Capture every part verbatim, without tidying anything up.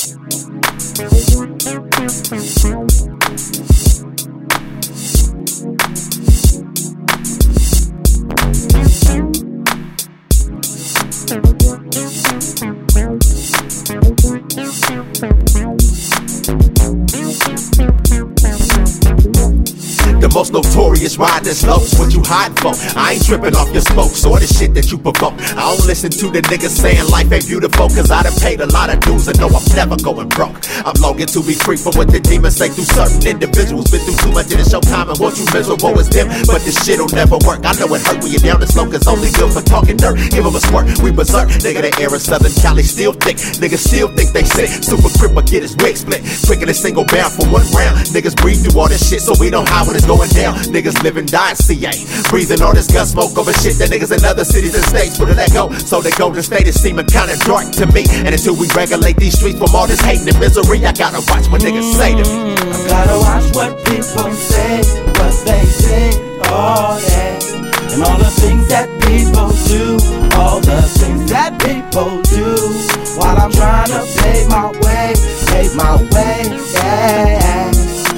The most notorious riding slopes, what you hiding for? I ain't tripping off your spokes or the shit that you provoke. I don't listen to the niggas saying life ain't beautiful, cause I done paid a lot of dues and know I'm never going broke. I'm longing to be free from what the demons say through certain individuals. Been through too much in this showtime and want you miserable as them, but this shit'll never work. I know it hurt when you're down this low, cause only good for talking dirt. Give them a squirt, we berserk. Nigga, the air of Southern Cali still thick. Niggas still think they sick. Super Cripper get his wig split quicker than single bound for one round. Niggas breathe through all this shit so we know how it is going down. Niggas live and die in C A, breathing all this gun smoke over shit that niggas in other cities and states wouldn't let go. So the Golden State is seeming kinda dark to me. And until we regulate these streets from all this hating and misery, I gotta watch what niggas say to me. I gotta watch what people say, what they say, oh yeah. And all the things that people do, all the things that people do, while I'm trying to pave my way, pave my way, yeah.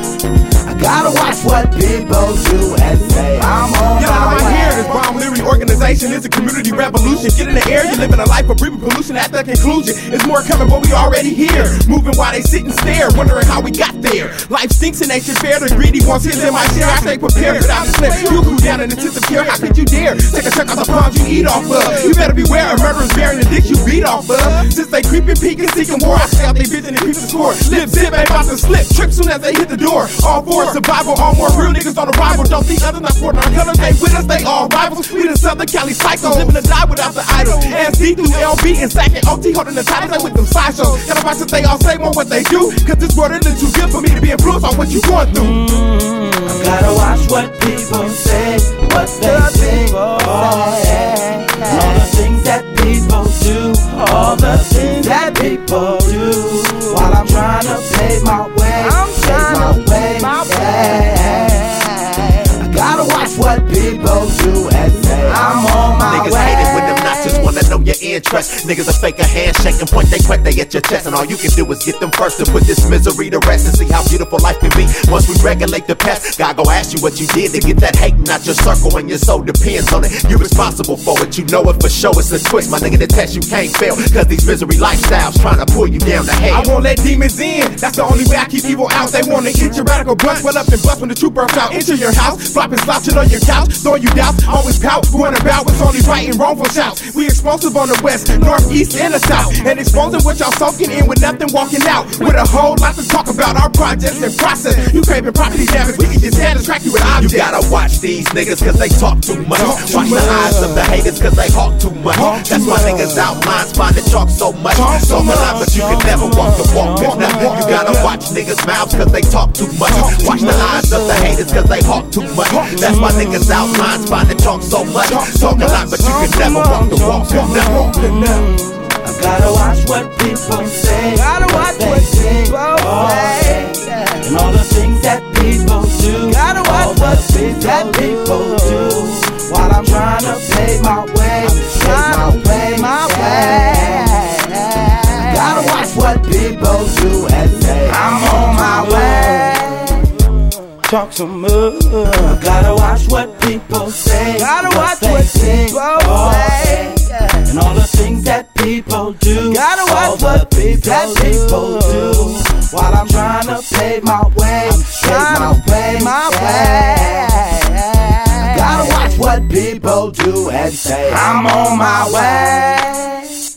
I gotta watch what people do and say I'm on Get my out of my way. hair, this Brown Leary organization is a community revolution. Get in the air, you're living a life of breathing pollution. At the conclusion, it's more coming, but we already here. Moving while they sit and stare, wondering how we got there. Life stinks and ain't shit fair. The greedy wants his in my share. I stay prepared without a slip. You cool down in intensive care. How could you dare take a chunk off the palms you eat off of? You better beware of murderers bearing the dick you beat off of. Since they creeping, peeking, seeking war, I stay out they bitch and they creep the score. Lip zip ain't about to slip. Trip soon as they hit the door. All for survival, all more real niggas on arrival. Don't think others not sporting our colors. They with us, they all rivals. We the Southern Cali psychos, living to die without the idols. S D through L B and Sack and O T holding the titles. They with them sideshows. Gotta watch that they all say more what they do, cause this world isn't too good for me to be influenced on what you going through. I gotta watch what people say, what they say, oh yeah. And all the things that people do, all the things that people do, while I'm trying to pave my way, pave my way, yeah. I gotta watch what people do and say I'm on my Niggas way. hate it when them notches wanna know your interest. Niggas will fake a handshake and point they quick they at your chest. And all you can do is get them first to put this misery to rest and see how beautiful life can be once we regulate the pest. God gon' ask you what you did to get that hating out your circle, and your soul depends on it. You're responsible for it, you know it for sure. It's a twist, my nigga, the test you can't fail, cause these misery lifestyles trying to pull you down to hell. I won't let demons in, that's the only way I keep evil out. They wanna get your radical blunt, well up and bust when the truth bursts out. Enter your house, flopping slouching on your couch, throwing you doubts, always pout, going about what's only right and wrong for shouts. We explosive on the west, north, east, and the south, and exposing what y'all soaking in with nothing walking out. With a whole lot to talk about our projects and process. You craving property damage, we can just hand distract you with objects. You gotta watch these niggas cause they talk too much. Talk too Watch much. the eyes of the haters cause they hawk too much. Talk too That's why much. niggas outlines find the chalk so much. Talk too Talk a lot, much. but you can never walk the walk. If not, you gotta watch niggas' mouths cause they talk too much. Talk too Watch the much. eyes of the haters cause they hawk too much. Talk too That's why much. niggas outlines find the chalk so much. Talk too Talk a lot, much. but you can Talk never too walk the much. walk. Talk If not, too much. I gotta watch what people say, Gotta watch they what say, people oh, say. yeah. And all the things that people do, Gotta watch all the what things that people do, while I'm trying to pave my way, pave my way, my yeah. Gotta watch what people do and say I'm on my way. Talk some more. I gotta watch what people say, Gotta watch they what say, people oh, say. yeah. And all the things that people do, Gotta all watch the what things people that people do, while I'm trying to pave my way, pave my way, my yeah. Gotta watch what people do and say I'm on my way.